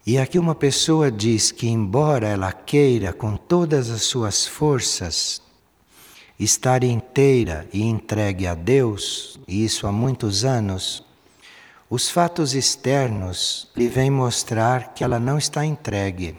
E aqui uma pessoa diz que, embora ela queira com todas as suas forças estar inteira e entregue a Deus, e isso há muitos anos, os fatos externos lhe vêm mostrar que ela não está entregue.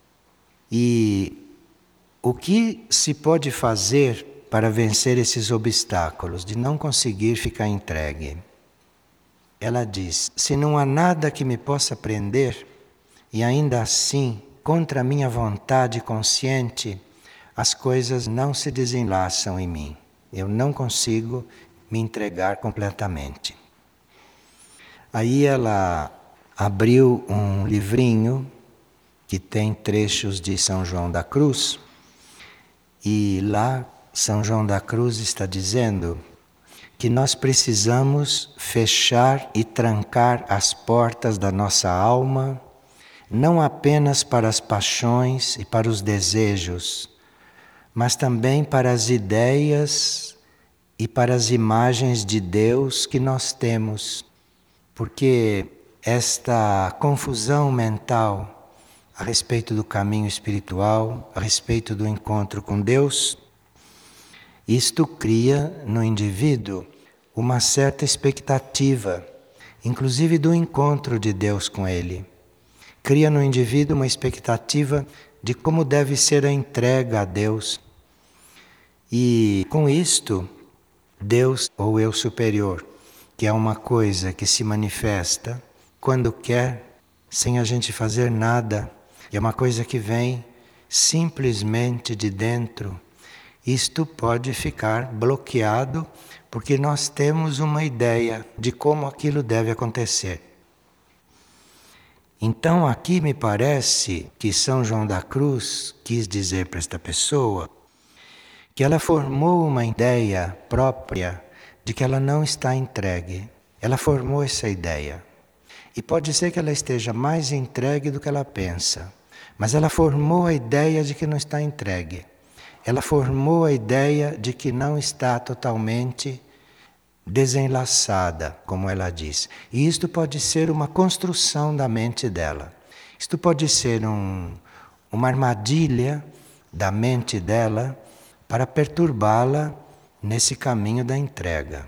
E o que se pode fazer para vencer esses obstáculos de não conseguir ficar entregue? Ela diz: se não há nada que me possa prender, e ainda assim, contra a minha vontade consciente, as coisas não se desenlaçam em mim. Eu não consigo me entregar completamente. Aí ela abriu um livrinho que tem trechos de São João da Cruz, e lá São João da Cruz está dizendo que nós precisamos fechar e trancar as portas da nossa alma, não apenas para as paixões e para os desejos, mas também para as ideias e para as imagens de Deus que nós temos. Porque esta confusão mental a respeito do caminho espiritual, a respeito do encontro com Deus, isto cria no indivíduo uma certa expectativa, inclusive do encontro de Deus com ele. Cria no indivíduo uma expectativa de como deve ser a entrega a Deus. E com isto, Deus, ou eu superior, que é uma coisa que se manifesta quando quer, sem a gente fazer nada, é uma coisa que vem simplesmente de dentro. Isto pode ficar bloqueado porque nós temos uma ideia de como aquilo deve acontecer. Então aqui me parece que São João da Cruz quis dizer para esta pessoa que ela formou uma ideia própria de que ela não está entregue. Ela formou essa ideia. E pode ser que ela esteja mais entregue do que ela pensa, mas ela formou a ideia de que não está entregue. Ela formou a ideia de que não está totalmente desenlaçada, como ela diz. E isto pode ser uma construção da mente dela. Isto pode ser uma armadilha da mente dela para perturbá-la nesse caminho da entrega.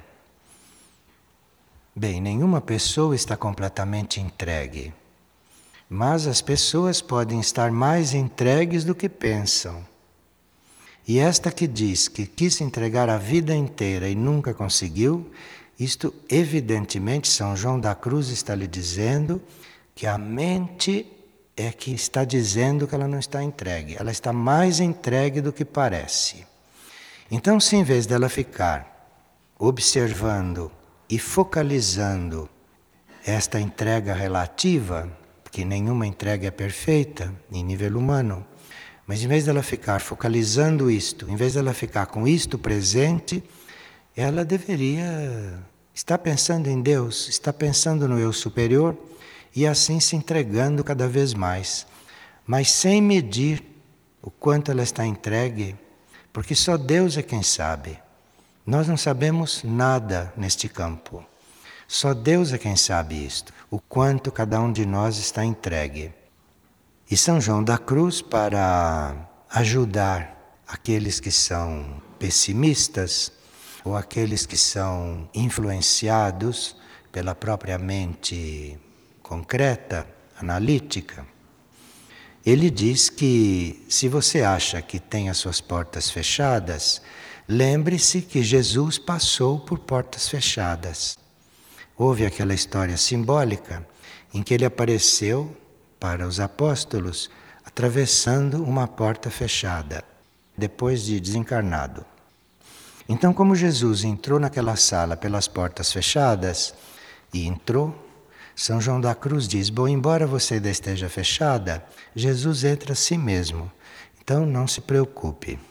Bem, nenhuma pessoa está completamente entregue, mas as pessoas podem estar mais entregues do que pensam. E esta que diz que quis entregar a vida inteira e nunca conseguiu, isto evidentemente São João da Cruz está lhe dizendo que a mente é que está dizendo que ela não está entregue. Ela está mais entregue do que parece. Então, se em vez dela ficar observando e focalizando esta entrega relativa, porque nenhuma entrega é perfeita em nível humano, mas em vez dela ficar focalizando isto, em vez dela ficar com isto presente, ela deveria estar pensando em Deus, estar pensando no eu superior e assim se entregando cada vez mais, mas sem medir o quanto ela está entregue, porque só Deus é quem sabe. Nós não sabemos nada neste campo. Só Deus é quem sabe isto, o quanto cada um de nós está entregue. E São João da Cruz, para ajudar aqueles que são pessimistas ou aqueles que são influenciados pela própria mente concreta, analítica, ele diz que se você acha que tem as suas portas fechadas, lembre-se que Jesus passou por portas fechadas. Houve aquela história simbólica em que ele apareceu para os apóstolos atravessando uma porta fechada, depois de desencarnado. Então, como Jesus entrou naquela sala pelas portas fechadas, e entrou, São João da Cruz diz, bom, embora você ainda esteja fechada, Jesus entra a si mesmo. Então, não se preocupe.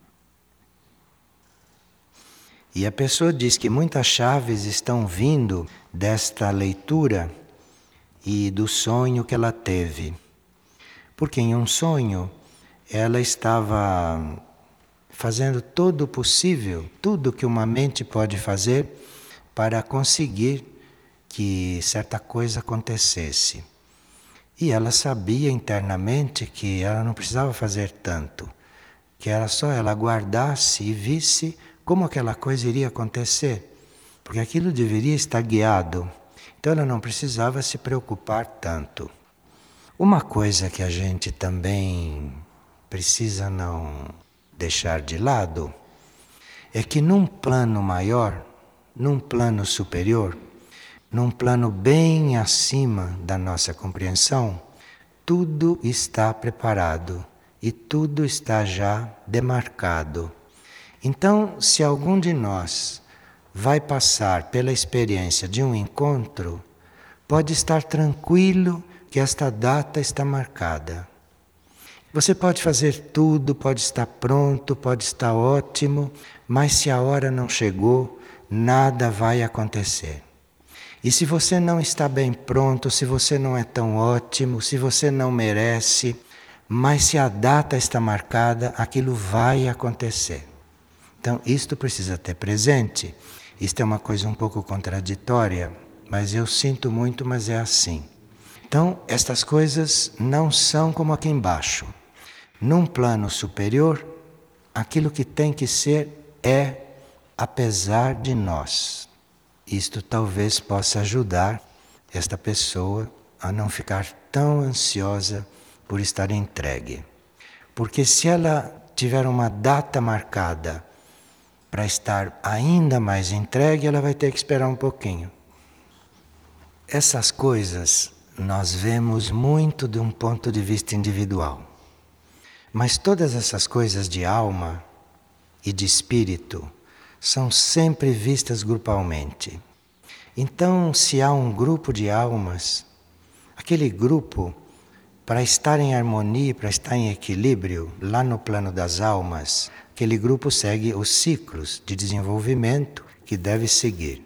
E a pessoa diz que muitas chaves estão vindo desta leitura e do sonho que ela teve. Porque em um sonho ela estava fazendo todo o possível, tudo que uma mente pode fazer para conseguir que certa coisa acontecesse. E ela sabia internamente que ela não precisava fazer tanto, que era só ela aguardasse e visse como aquela coisa iria acontecer, porque aquilo deveria estar guiado. Então ela não precisava se preocupar tanto. Uma coisa que a gente também precisa não deixar de lado é que num plano maior, num plano superior, num plano bem acima da nossa compreensão, tudo está preparado e tudo está já demarcado. Então, se algum de nós vai passar pela experiência de um encontro, pode estar tranquilo que esta data está marcada. Você pode fazer tudo, pode estar pronto, pode estar ótimo, mas se a hora não chegou, nada vai acontecer. E se você não está bem pronto, se você não é tão ótimo, se você não merece, mas se a data está marcada, aquilo vai acontecer. Então, isto precisa ter presente. Isto é uma coisa um pouco contraditória, mas eu sinto muito, mas é assim. Então, estas coisas não são como aqui embaixo. Num plano superior, aquilo que tem que ser é apesar de nós. Isto talvez possa ajudar esta pessoa a não ficar tão ansiosa por estar entregue. Porque se ela tiver uma data marcada para estar ainda mais entregue, ela vai ter que esperar um pouquinho. Essas coisas nós vemos muito de um ponto de vista individual. Mas todas essas coisas de alma e de espírito são sempre vistas grupalmente. Então, se há um grupo de almas, aquele grupo, para estar em harmonia, para estar em equilíbrio, lá no plano das almas, aquele grupo segue os ciclos de desenvolvimento que deve seguir.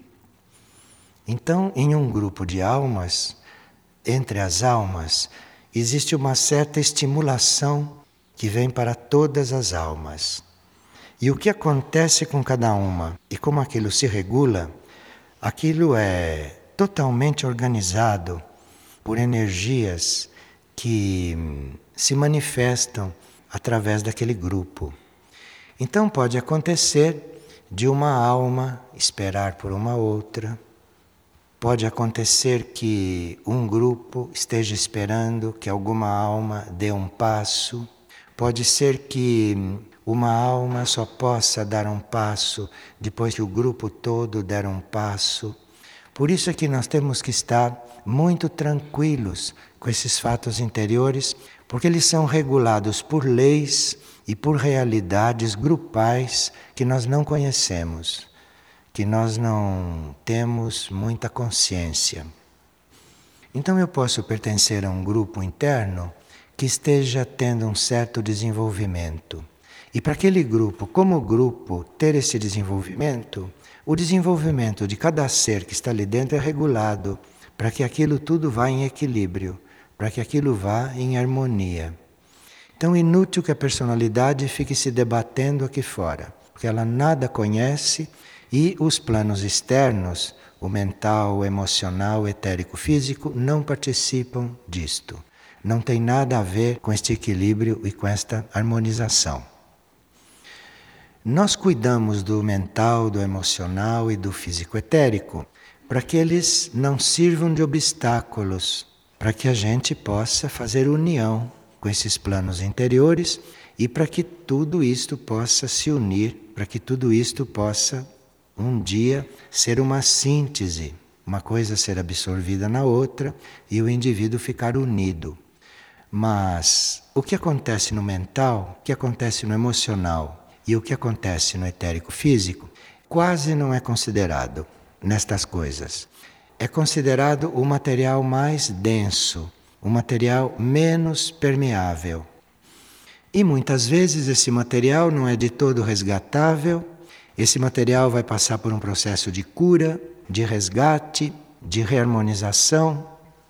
Então, em um grupo de almas, entre as almas, existe uma certa estimulação que vem para todas as almas. E o que acontece com cada uma e como aquilo se regula, aquilo é totalmente organizado por energias que se manifestam através daquele grupo. Então pode acontecer de uma alma esperar por uma outra, pode acontecer que um grupo esteja esperando que alguma alma dê um passo, pode ser que uma alma só possa dar um passo depois que o grupo todo der um passo. Por isso é que nós temos que estar muito tranquilos com esses fatos interiores, porque eles são regulados por leis e por realidades grupais que nós não conhecemos, que nós não temos muita consciência. Então eu posso pertencer a um grupo interno que esteja tendo um certo desenvolvimento. E para aquele grupo, como grupo, ter esse desenvolvimento, o desenvolvimento de cada ser que está ali dentro é regulado para que aquilo tudo vá em equilíbrio, para que aquilo vá em harmonia. Então é inútil que a personalidade fique se debatendo aqui fora, porque ela nada conhece e os planos externos, o mental, o emocional, o etérico, o físico, não participam disto. Não tem nada a ver com este equilíbrio e com esta harmonização. Nós cuidamos do mental, do emocional e do físico etérico para que eles não sirvam de obstáculos, para que a gente possa fazer união com esses planos interiores e para que tudo isto possa se unir, para que tudo isto possa um dia ser uma síntese, uma coisa ser absorvida na outra e o indivíduo ficar unido. Mas o que acontece no mental, o que acontece no emocional e o que acontece no etérico físico quase não é considerado nestas coisas. É considerado o material mais denso, o material menos permeável. E muitas vezes esse material não é de todo resgatável, esse material vai passar por um processo de cura, de resgate, de reharmonização.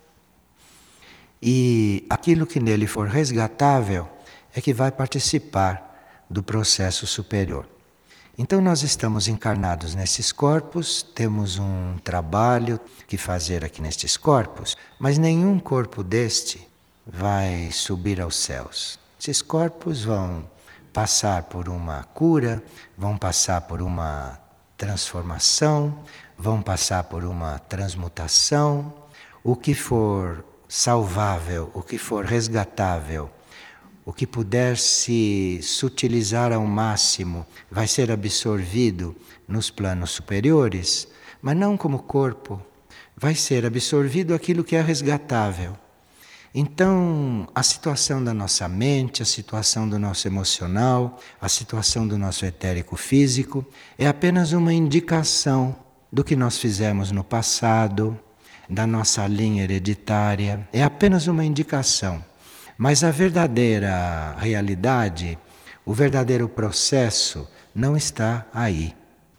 E aquilo que nele for resgatável é que vai participar do processo superior. Então nós estamos encarnados nesses corpos, temos um trabalho que fazer aqui nestes corpos, mas nenhum corpo deste vai subir aos céus. Esses corpos vão passar por uma cura, vão passar por uma transformação, vão passar por uma transmutação. O que for salvável, o que for resgatável, o que puder se sutilizar ao máximo, vai ser absorvido nos planos superiores, mas não como corpo. Vai ser absorvido aquilo que é resgatável. Então, a situação da nossa mente, a situação do nosso emocional, a situação do nosso etérico físico é apenas uma indicação do que nós fizemos no passado, da nossa linha hereditária, é apenas uma indicação. Mas a verdadeira realidade, o verdadeiro processo não está aí.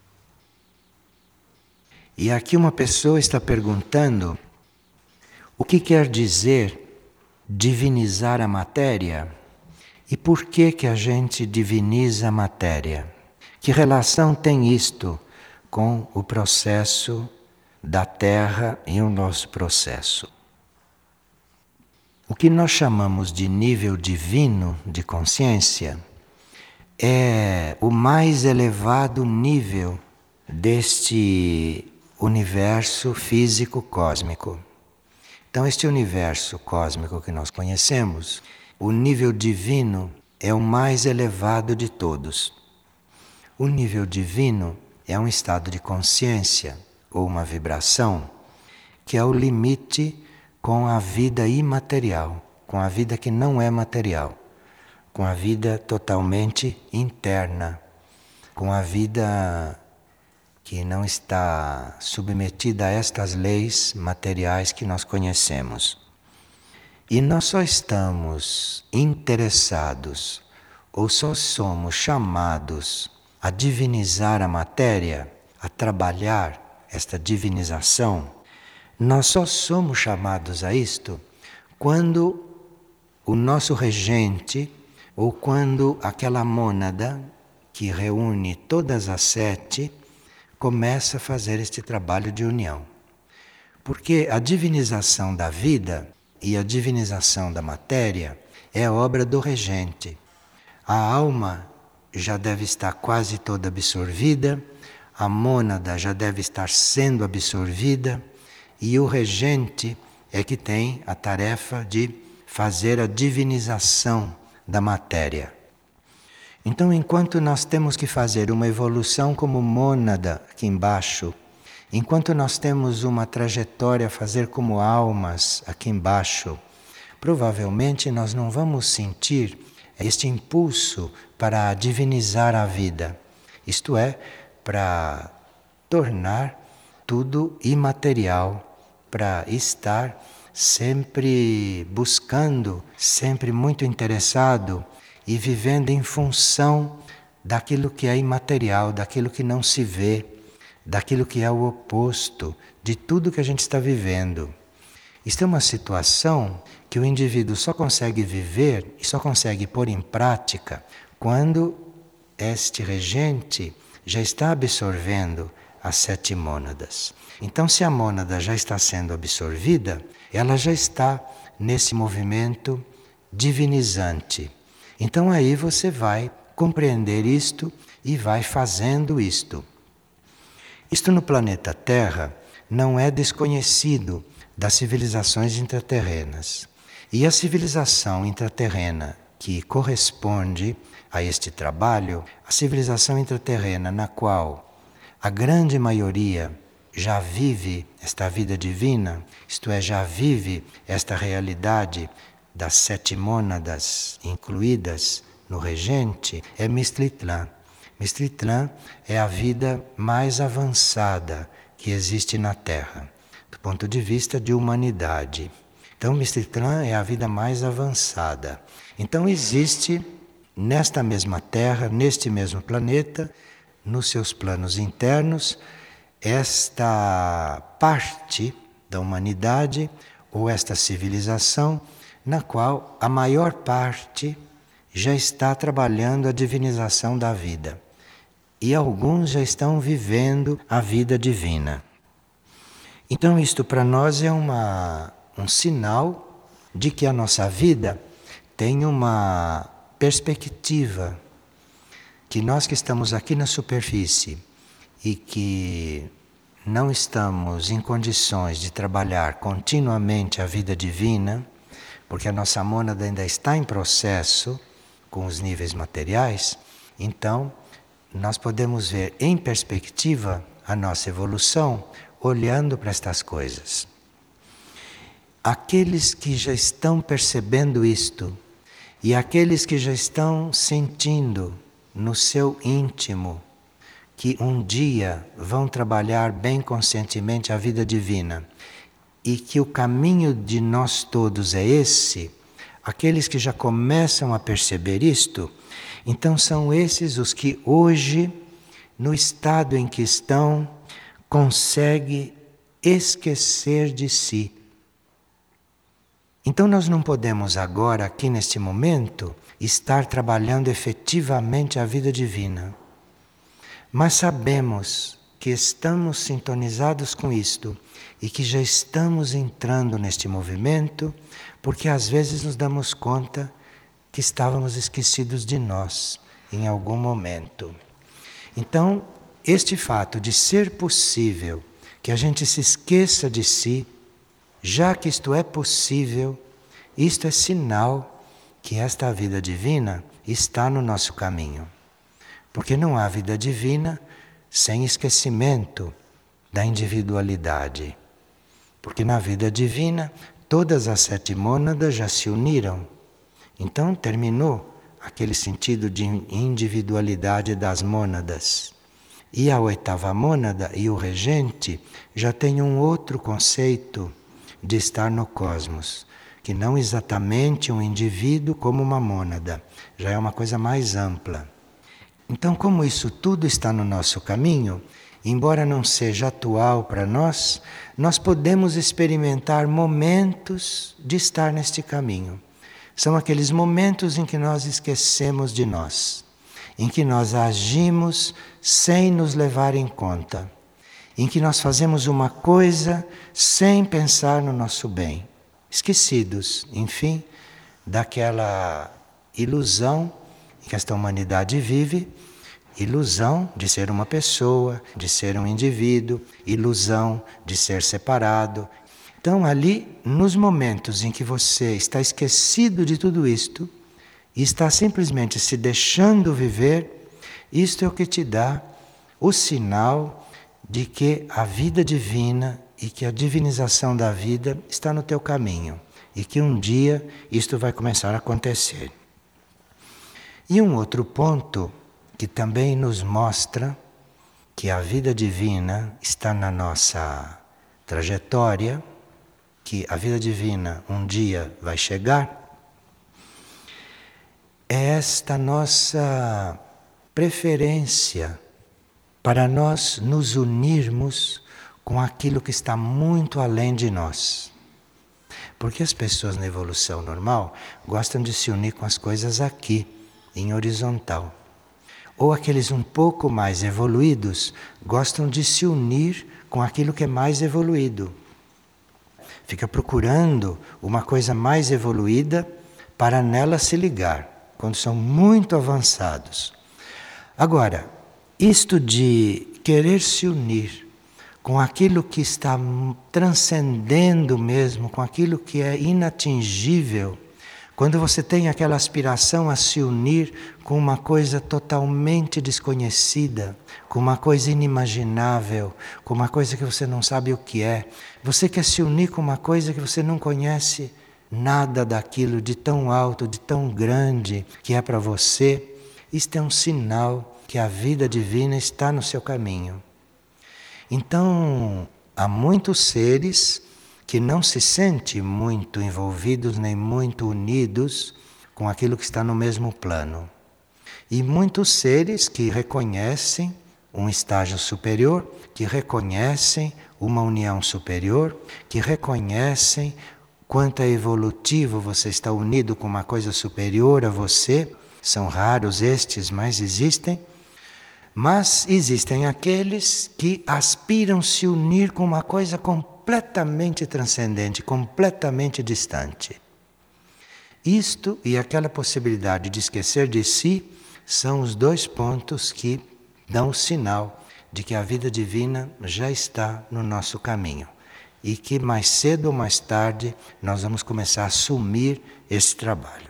E aqui uma pessoa está perguntando o que quer dizer divinizar a matéria e por que a gente diviniza a matéria. Que relação tem isto com o processo da Terra e o nosso processo? O que nós chamamos de nível divino de consciência é o mais elevado nível deste universo físico cósmico. Então, este universo cósmico que nós conhecemos, o nível divino é o mais elevado de todos. O nível divino é um estado de consciência ou uma vibração que é o limite com a vida imaterial, com a vida que não é material, com a vida totalmente interna, com a vida que não está submetida a estas leis materiais que nós conhecemos. E nós só estamos interessados ou só somos chamados a divinizar a matéria, a trabalhar esta divinização. Nós só somos chamados a isto quando o nosso regente ou quando aquela mônada que reúne todas as 7 começa a fazer este trabalho de união. Porque a divinização da vida e a divinização da matéria é obra do regente. A alma já deve estar quase toda absorvida, a mônada já deve estar sendo absorvida e o regente é que tem a tarefa de fazer a divinização da matéria. Então, enquanto nós temos que fazer uma evolução como mônada aqui embaixo, enquanto nós temos uma trajetória a fazer como almas aqui embaixo, provavelmente nós não vamos sentir este impulso para divinizar a vida. Isto é, para tornar tudo imaterial, para estar sempre buscando, sempre muito interessado e vivendo em função daquilo que é imaterial, daquilo que não se vê, daquilo que é o oposto de tudo que a gente está vivendo. Isto é uma situação que o indivíduo só consegue viver e só consegue pôr em prática quando este regente já está absorvendo as 7 mônadas. Então, se a mônada já está sendo absorvida, ela já está nesse movimento divinizante. Então aí você vai compreender isto e vai fazendo isto. Isto no planeta Terra não é desconhecido das civilizações intraterrenas. E a civilização intraterrena que corresponde a este trabalho, a civilização intraterrena na qual a grande maioria já vive esta vida divina, isto é, já vive esta realidade das 7 mônadas incluídas no regente, é Mistritlan. Mistritlan é a vida mais avançada que existe na Terra, do ponto de vista de humanidade. Então, Mistritlan é a vida mais avançada. Então, existe nesta mesma Terra, neste mesmo planeta, nos seus planos internos, esta parte da humanidade ou esta civilização na qual a maior parte já está trabalhando a divinização da vida. E alguns já estão vivendo a vida divina. Então isto para nós é um sinal de que a nossa vida tem uma perspectiva, que nós que estamos aqui na superfície e que não estamos em condições de trabalhar continuamente a vida divina, porque a nossa mônada ainda está em processo com os níveis materiais, então nós podemos ver em perspectiva a nossa evolução olhando para estas coisas. Aqueles que já estão percebendo isto e aqueles que já estão sentindo no seu íntimo que um dia vão trabalhar bem conscientemente a vida divina e que o caminho de nós todos é esse, aqueles que já começam a perceber isto, então são esses os que hoje, no estado em que estão, conseguem esquecer de si. Então nós não podemos agora, aqui neste momento, estar trabalhando efetivamente a vida divina. Mas sabemos que estamos sintonizados com isto e que já estamos entrando neste movimento, porque às vezes nos damos conta que estávamos esquecidos de nós em algum momento. Então, este fato de ser possível que a gente se esqueça de si, já que isto é possível, isto é sinal que esta vida divina está no nosso caminho. Porque não há vida divina sem esquecimento da individualidade. Porque na vida divina todas as 7 mônadas já se uniram. Então terminou aquele sentido de individualidade das mônadas. E a 8ª mônada e o regente já têm um outro conceito de estar no cosmos, que não exatamente um indivíduo como uma mônada, já é uma coisa mais ampla. Então, como isso tudo está no nosso caminho, embora não seja atual para nós, nós podemos experimentar momentos de estar neste caminho. São aqueles momentos em que nós esquecemos de nós, em que nós agimos sem nos levar em conta, em que nós fazemos uma coisa sem pensar no nosso bem, esquecidos, enfim, daquela ilusão que esta humanidade vive, ilusão de ser uma pessoa, de ser um indivíduo, ilusão de ser separado. Então ali, nos momentos em que você está esquecido de tudo isto e está simplesmente se deixando viver, isto é o que te dá o sinal de que a vida divina e que a divinização da vida está no teu caminho e que um dia isto vai começar a acontecer. E um outro ponto que também nos mostra que a vida divina está na nossa trajetória, que a vida divina um dia vai chegar, é esta nossa preferência para nós nos unirmos com aquilo que está muito além de nós. Porque as pessoas na evolução normal gostam de se unir com as coisas aqui, em horizontal. Ou aqueles um pouco mais evoluídos gostam de se unir com aquilo que é mais evoluído. Fica procurando uma coisa mais evoluída para nela se ligar, quando são muito avançados. Agora, isto de querer se unir com aquilo que está transcendendo mesmo, com aquilo que é inatingível, quando você tem aquela aspiração a se unir com uma coisa totalmente desconhecida, com uma coisa inimaginável, com uma coisa que você não sabe o que é, você quer se unir com uma coisa que você não conhece nada daquilo de tão alto, de tão grande que é para você, isto é um sinal que a vida divina está no seu caminho. Então, há muitos seres que não se sentem muito envolvidos nem muito unidos com aquilo que está no mesmo plano. E muitos seres que reconhecem um estágio superior, que reconhecem uma união superior, que reconhecem quanto é evolutivo você está unido com uma coisa superior a você. São raros estes, mas existem. Mas existem aqueles que aspiram se unir com uma coisa completamente transcendente, completamente distante. Isto e aquela possibilidade de esquecer de si são os dois pontos que dão o sinal de que a vida divina já está no nosso caminho e que mais cedo ou mais tarde nós vamos começar a assumir esse trabalho.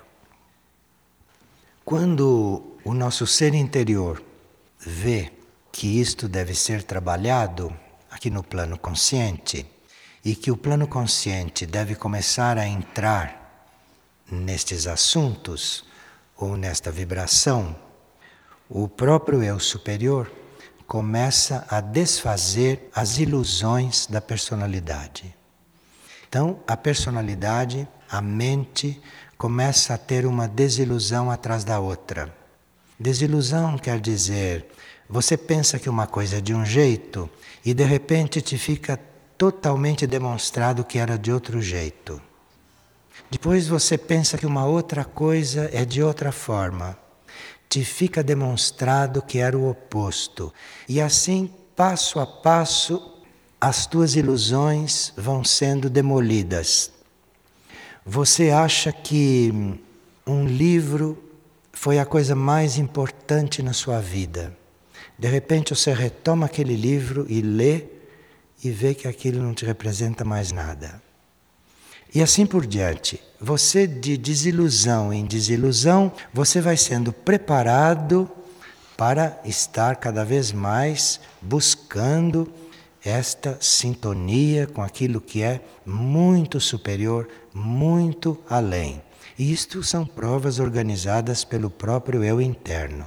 Quando o nosso ser interior vê que isto deve ser trabalhado aqui no plano consciente e que o plano consciente deve começar a entrar nestes assuntos ou nesta vibração, o próprio eu superior começa a desfazer as ilusões da personalidade. Então, a personalidade, a mente, começa a ter uma desilusão atrás da outra. Desilusão quer dizer, você pensa que uma coisa é de um jeito e de repente te fica totalmente demonstrado que era de outro jeito. Depois você pensa que uma outra coisa é de outra forma. Te fica demonstrado que era o oposto. E assim, passo a passo, as tuas ilusões vão sendo demolidas. Você acha que um livro foi a coisa mais importante na sua vida. De repente você retoma aquele livro e lê e vê que aquilo não te representa mais nada. E assim por diante. Você, de desilusão em desilusão, você vai sendo preparado para estar cada vez mais buscando esta sintonia com aquilo que é muito superior, muito além. E isto são provas organizadas pelo próprio eu interno.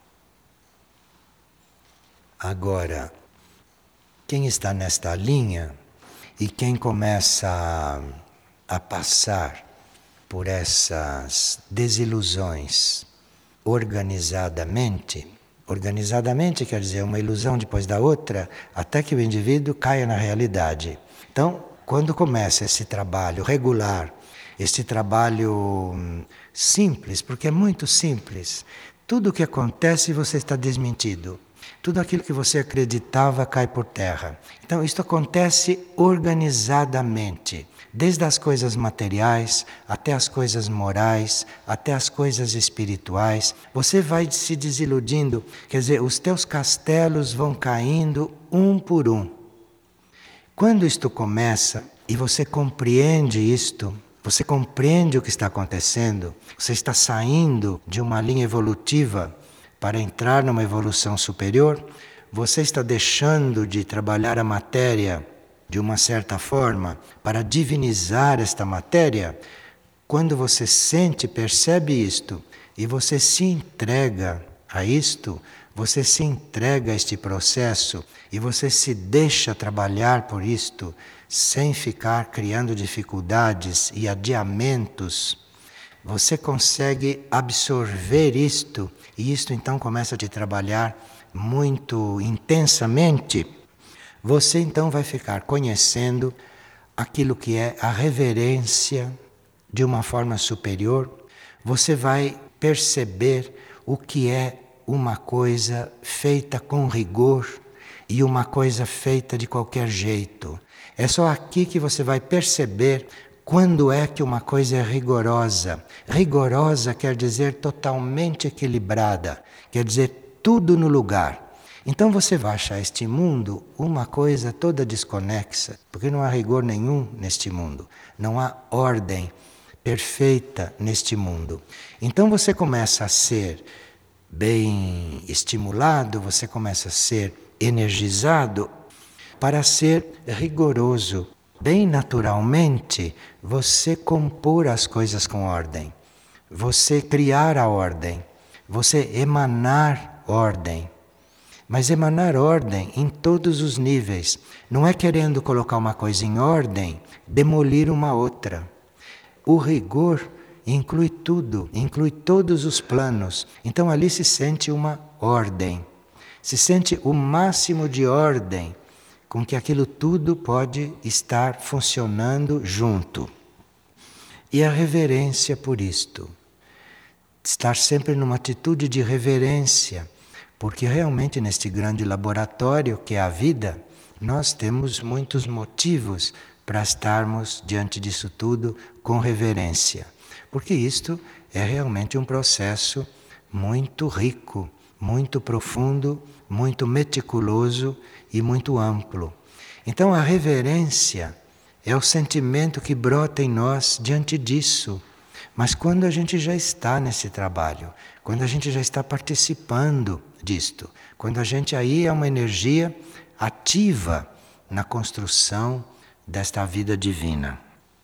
Agora, quem está nesta linha e quem começa a passar por essas desilusões organizadamente quer dizer uma ilusão depois da outra, até que o indivíduo caia na realidade. Então, quando começa esse trabalho regular, esse trabalho simples, porque é muito simples, tudo o que acontece você está desmentido. Tudo aquilo que você acreditava cai por terra. Então, isto acontece organizadamente, desde as coisas materiais, até as coisas morais, até as coisas espirituais. Você vai se desiludindo, quer dizer, os teus castelos vão caindo um por um. Quando isto começa e você compreende isto, você compreende o que está acontecendo, você está saindo de uma linha evolutiva para entrar numa evolução superior, você está deixando de trabalhar a matéria de uma certa forma para divinizar esta matéria. Quando você sente, percebe isto e você se entrega a isto, você se entrega a este processo e você se deixa trabalhar por isto sem ficar criando dificuldades e adiamentos. Você consegue absorver isto e isto então começa a te trabalhar muito intensamente. Você então vai ficar conhecendo aquilo que é a reverência de uma forma superior. Você vai perceber o que é uma coisa feita com rigor e uma coisa feita de qualquer jeito. É só aqui que você vai perceber quando é que uma coisa é rigorosa. Rigorosa quer dizer totalmente equilibrada, quer dizer tudo no lugar. Então você vai achar este mundo uma coisa toda desconexa, porque não há rigor nenhum neste mundo, não há ordem perfeita neste mundo. Então você começa a ser bem estimulado, você começa a ser energizado para ser rigoroso. Bem naturalmente, você compor as coisas com ordem, você criar a ordem, você emanar ordem. Mas emanar ordem em todos os níveis. Não é querendo colocar uma coisa em ordem, demolir uma outra. O rigor inclui tudo, inclui todos os planos. Então ali se sente uma ordem. Se sente o máximo de ordem com que aquilo tudo pode estar funcionando junto. E a reverência por isto. Estar sempre numa atitude de reverência. Porque realmente neste grande laboratório que é a vida, nós temos muitos motivos para estarmos diante disso tudo com reverência. porque isto é realmente um processo muito rico, muito profundo, muito meticuloso e muito amplo. Então a reverência é o sentimento que brota em nós diante disso. Mas quando a gente já está nesse trabalho, quando a gente já está participando disto, quando a gente aí é uma energia ativa na construção desta vida divina.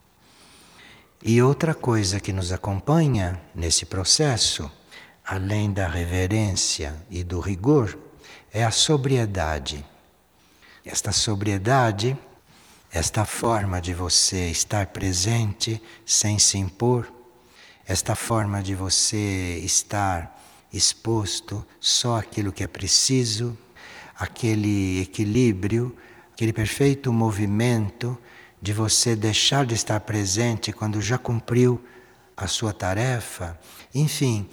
E outra coisa que nos acompanha nesse processo, além da reverência e do rigor, é a sobriedade. Esta sobriedade, esta forma de você estar presente sem se impor, esta forma de você estar exposto só àquilo que é preciso, aquele equilíbrio, aquele perfeito movimento de você deixar de estar presente quando já cumpriu a sua tarefa. Enfim,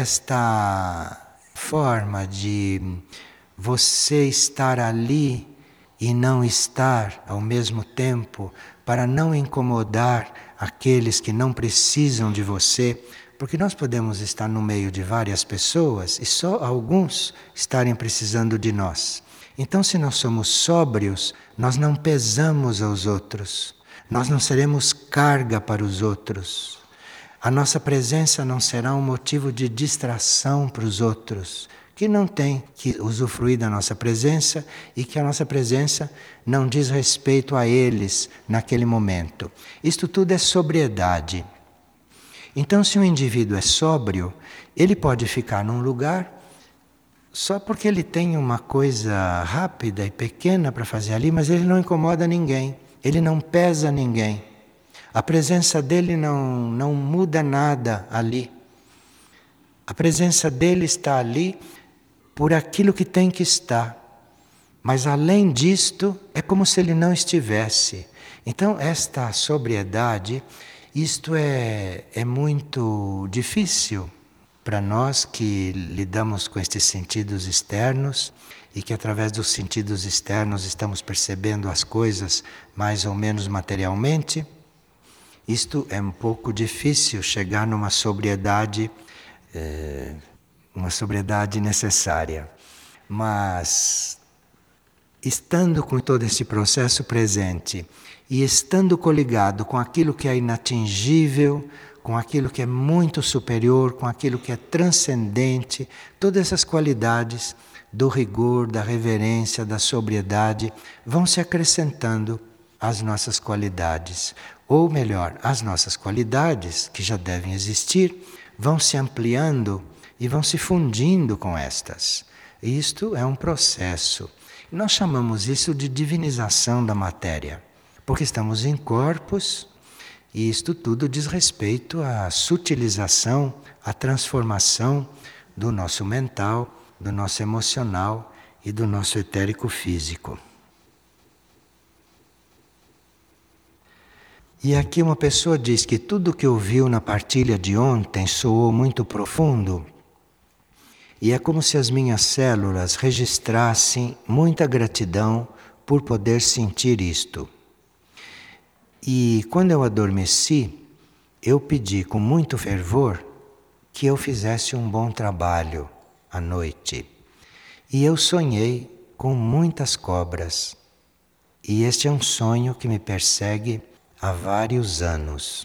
esta forma de você estar ali e não estar ao mesmo tempo, para não incomodar aqueles que não precisam de você, porque nós podemos estar no meio de várias pessoas e só alguns estarem precisando de nós. Então, se nós somos sóbrios, nós não pesamos aos outros, nós não seremos carga para os outros. A nossa presença não será um motivo de distração para os outros, que não tem que usufruir da nossa presença e que a nossa presença não diz respeito a eles naquele momento. Isto tudo é sobriedade. Então, se um indivíduo é sóbrio, ele pode ficar num lugar só porque ele tem uma coisa rápida e pequena para fazer ali, mas ele não incomoda ninguém, ele não pesa ninguém. A presença dele não muda nada ali. A presença dele está ali por aquilo que tem que estar. Mas além disto, é como se ele não estivesse. Então, esta sobriedade, isto é muito difícil para nós que lidamos com estes sentidos externos e que através dos sentidos externos estamos percebendo as coisas mais ou menos materialmente. Isto é um pouco difícil chegar numa sobriedade necessária. Mas, estando com todo esse processo presente e estando coligado com aquilo que é inatingível, com aquilo que é muito superior, com aquilo que é transcendente, todas essas qualidades do rigor, da reverência, da sobriedade vão se acrescentando às nossas qualidades. Ou melhor, as nossas qualidades, que já devem existir, vão se ampliando e vão se fundindo com estas. Isto é um processo. Nós chamamos isso de divinização da matéria, porque estamos em corpos e isto tudo diz respeito à sutilização, à transformação do nosso mental, do nosso emocional e do nosso etérico físico. E aqui uma pessoa diz que tudo que ouviu na partilha de ontem soou muito profundo e é como se as minhas células registrassem muita gratidão por poder sentir isto. E quando eu adormeci, eu pedi com muito fervor que eu fizesse um bom trabalho à noite. E eu sonhei com muitas cobras. E este é um sonho que me persegue há vários anos.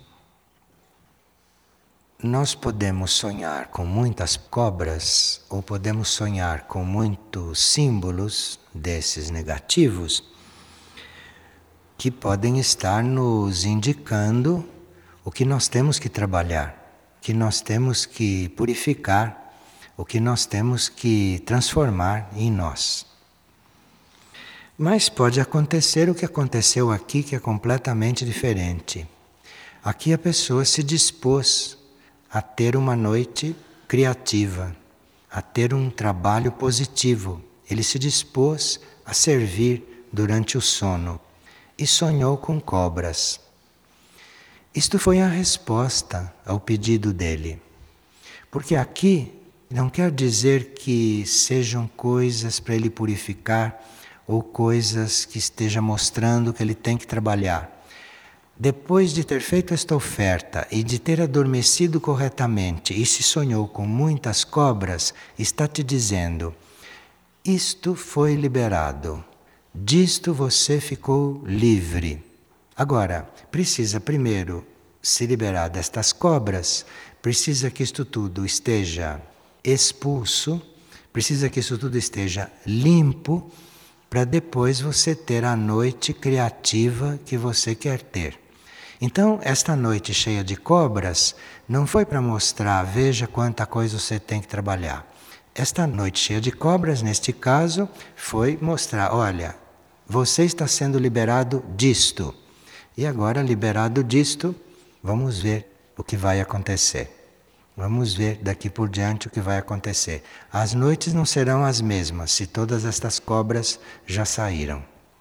Nós podemos sonhar com muitas cobras ou podemos sonhar com muitos símbolos desses negativos que podem estar nos indicando o que nós temos que trabalhar, o que nós temos que purificar, o que nós temos que transformar em nós. Mas pode acontecer o que aconteceu aqui, que é completamente diferente. Aqui a pessoa se dispôs a ter uma noite criativa, a ter um trabalho positivo. Ele se dispôs a servir durante o sono e sonhou com cobras. Isto foi a resposta ao pedido dele. Porque aqui não quer dizer que sejam coisas para ele purificar ou coisas que esteja mostrando que ele tem que trabalhar. depois de ter feito esta oferta e de ter adormecido corretamente e se sonhou com muitas cobras, está te dizendo: isto foi liberado, disto você ficou livre. Agora, precisa primeiro se liberar destas cobras, precisa que isto tudo esteja expulso, precisa que isso tudo esteja limpo, para depois você ter a noite criativa que você quer ter. Então, esta noite cheia de cobras não foi para mostrar, veja quanta coisa você tem que trabalhar. Esta noite cheia de cobras, neste caso, foi mostrar, olha, você está sendo liberado disto. E agora, liberado disto, vamos ver o que vai acontecer. Vamos ver daqui por diante o que vai acontecer. As noites não serão as mesmas se todas estas cobras já saíram.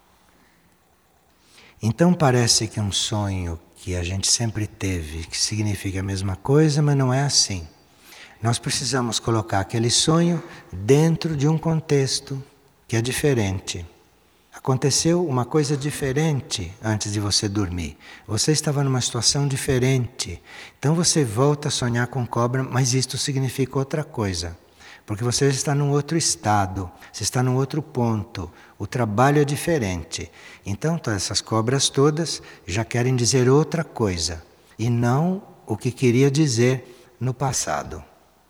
Então parece que um sonho que a gente sempre teve, que significa a mesma coisa, mas não é assim. Nós precisamos colocar aquele sonho dentro de um contexto que é diferente. Aconteceu uma coisa diferente antes de você dormir. Você estava numa situação diferente. Então você volta a sonhar com cobra, mas isto significa outra coisa. Porque você está num outro estado, você está num outro ponto. O trabalho é diferente. Então essas cobras todas já querem dizer outra coisa. E não o que queria dizer no passado.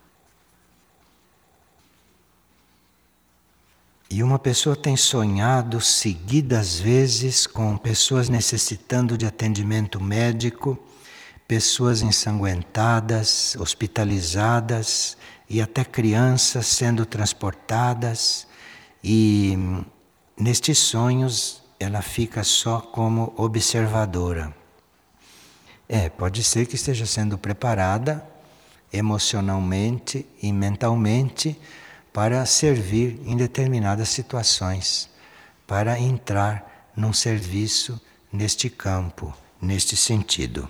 E uma pessoa tem sonhado seguidas vezes com pessoas necessitando de atendimento médico, pessoas ensanguentadas, hospitalizadas e até crianças sendo transportadas. E nestes sonhos ela fica só como observadora. Pode ser que esteja sendo preparada emocionalmente e mentalmente para servir em determinadas situações, para entrar num serviço neste campo, neste sentido.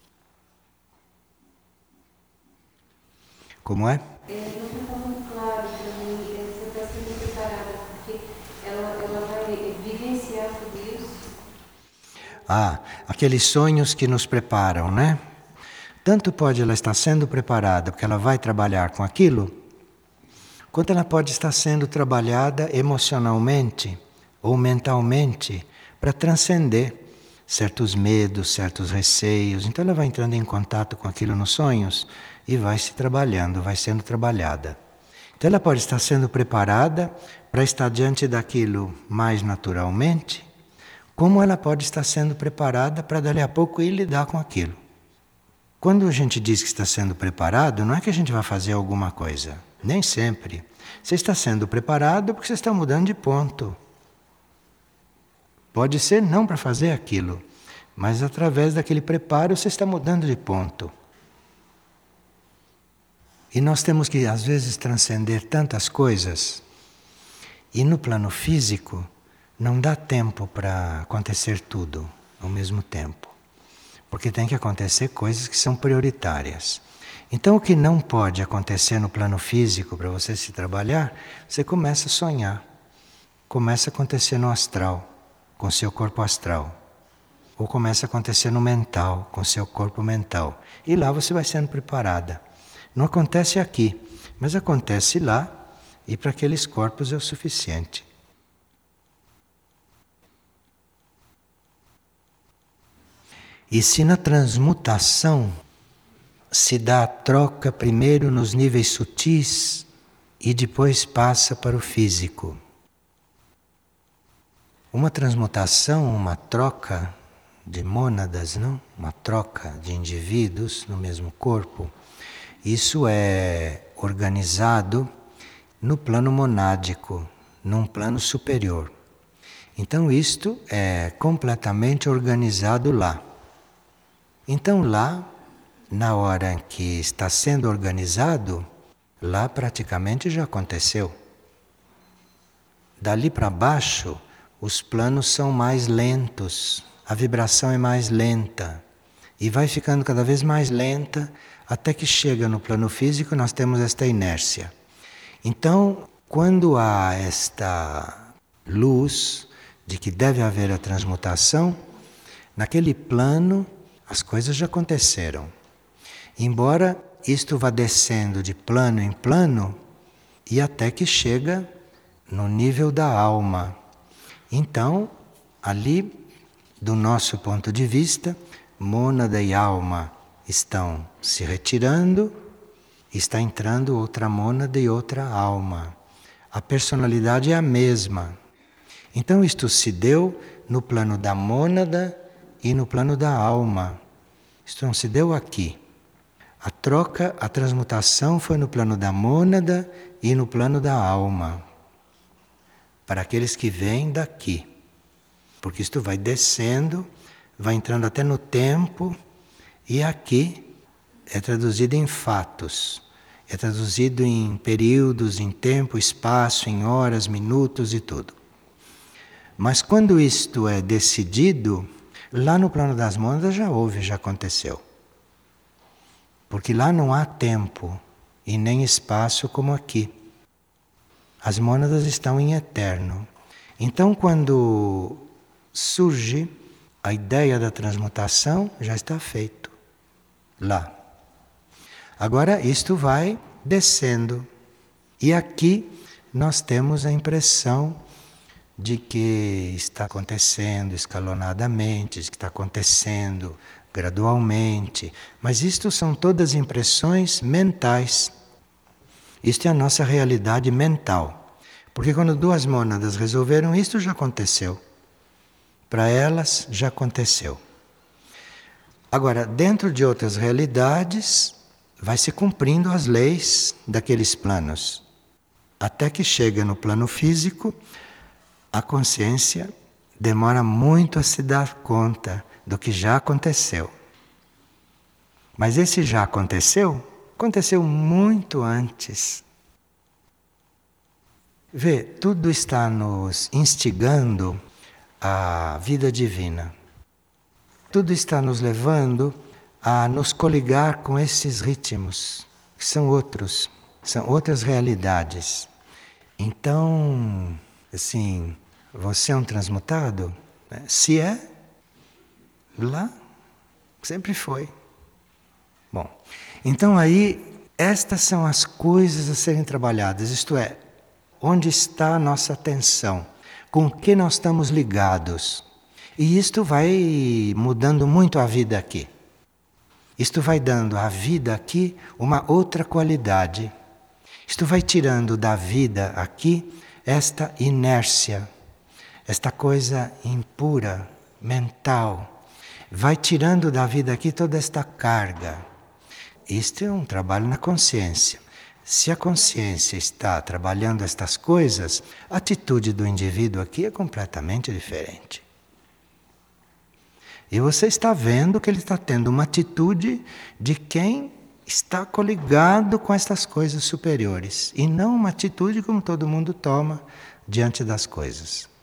Como é? Não está muito claro para mim, você está sendo preparada, porque ela vai vivenciar tudo isso. Aqueles sonhos que nos preparam, né? Tanto pode ela estar sendo preparada porque ela vai trabalhar com aquilo, quanto ela pode estar sendo trabalhada emocionalmente ou mentalmente para transcender certos medos, certos receios. Então ela vai entrando em contato com aquilo nos sonhos e vai se trabalhando, vai sendo trabalhada. Então ela pode estar sendo preparada para estar diante daquilo mais naturalmente, como ela pode estar sendo preparada para dali a pouco ir lidar com aquilo. Quando a gente diz que está sendo preparado, não é que a gente vai fazer alguma coisa. Nem sempre. Você está sendo preparado porque você está mudando de ponto. Pode ser não para fazer aquilo, mas através daquele preparo você está mudando de ponto. E nós temos que, às vezes, transcender tantas coisas. E no plano físico, não dá tempo para acontecer tudo ao mesmo tempo. Porque tem que acontecer coisas que são prioritárias. Então o que não pode acontecer no plano físico para você se trabalhar, você começa a sonhar. Começa a acontecer no astral, com seu corpo astral. Ou começa a acontecer no mental, com seu corpo mental. E lá você vai sendo preparada. Não acontece aqui, mas acontece lá e para aqueles corpos é o suficiente. E se na transmutação se dá a troca primeiro nos níveis sutis e depois passa para o físico. Uma transmutação, uma troca de mônadas, não? Uma troca de indivíduos no mesmo corpo, isso é organizado no plano monádico, num plano superior. Então isto é completamente organizado lá. Então lá, na hora em que está sendo organizado, lá praticamente já aconteceu. Dali para baixo, os planos são mais lentos, a vibração é mais lenta e vai ficando cada vez mais lenta até que chega no plano físico nós temos esta inércia. Então, quando há esta luz de que deve haver a transmutação, Naquele plano, as coisas já aconteceram. Embora isto vá descendo de plano em plano, e até que chega no nível da alma. Então, ali, do nosso ponto de vista, mônada e alma estão se retirando, está entrando outra mônada e outra alma. A personalidade é a mesma. Então isto se deu no plano da mônada e no plano da alma. Isto não se deu aqui. A troca, a transmutação foi no plano da mônada e no plano da alma. Para aqueles que vêm daqui. Porque isto vai descendo, vai entrando até no tempo, e aqui é traduzido em fatos. É traduzido em períodos, em tempo, espaço, em horas, minutos e tudo. Mas quando isto é decidido, lá no plano das mônadas já houve, já aconteceu. Porque lá não há tempo e nem espaço como aqui. As mônadas estão em eterno. Então, quando surge a ideia da transmutação, já está feito lá. Agora isto vai descendo. E aqui nós temos a impressão de que está acontecendo escalonadamente, de que está acontecendo gradualmente. Mas isto são todas impressões mentais. Isto é a nossa realidade mental. Porque quando duas mônadas resolveram isto, já aconteceu. Para elas, já aconteceu. Agora, dentro de outras realidades, vai se cumprindo as leis daqueles planos. Até que chega no plano físico, a consciência demora muito a se dar conta do que já aconteceu. Mas esse já aconteceu muito antes. Vê, tudo está nos instigando à vida divina. Tudo está nos levando a nos coligar com esses ritmos, que são outros, são outras realidades. Então, assim, você é um transmutado? Se é, lá sempre foi. Bom, então aí, estas são as coisas a serem trabalhadas, isto é, onde está a nossa atenção, com que nós estamos ligados. E isto vai mudando muito a vida aqui. Isto vai dando à vida aqui uma outra qualidade. Isto vai tirando da vida aqui esta inércia, esta coisa impura, mental. Vai tirando da vida aqui toda esta carga. Isto é um trabalho na consciência. Se a consciência está trabalhando estas coisas, a atitude do indivíduo aqui é completamente diferente. E você está vendo que ele está tendo uma atitude de quem está coligado com estas coisas superiores. E não uma atitude como todo mundo toma diante das coisas.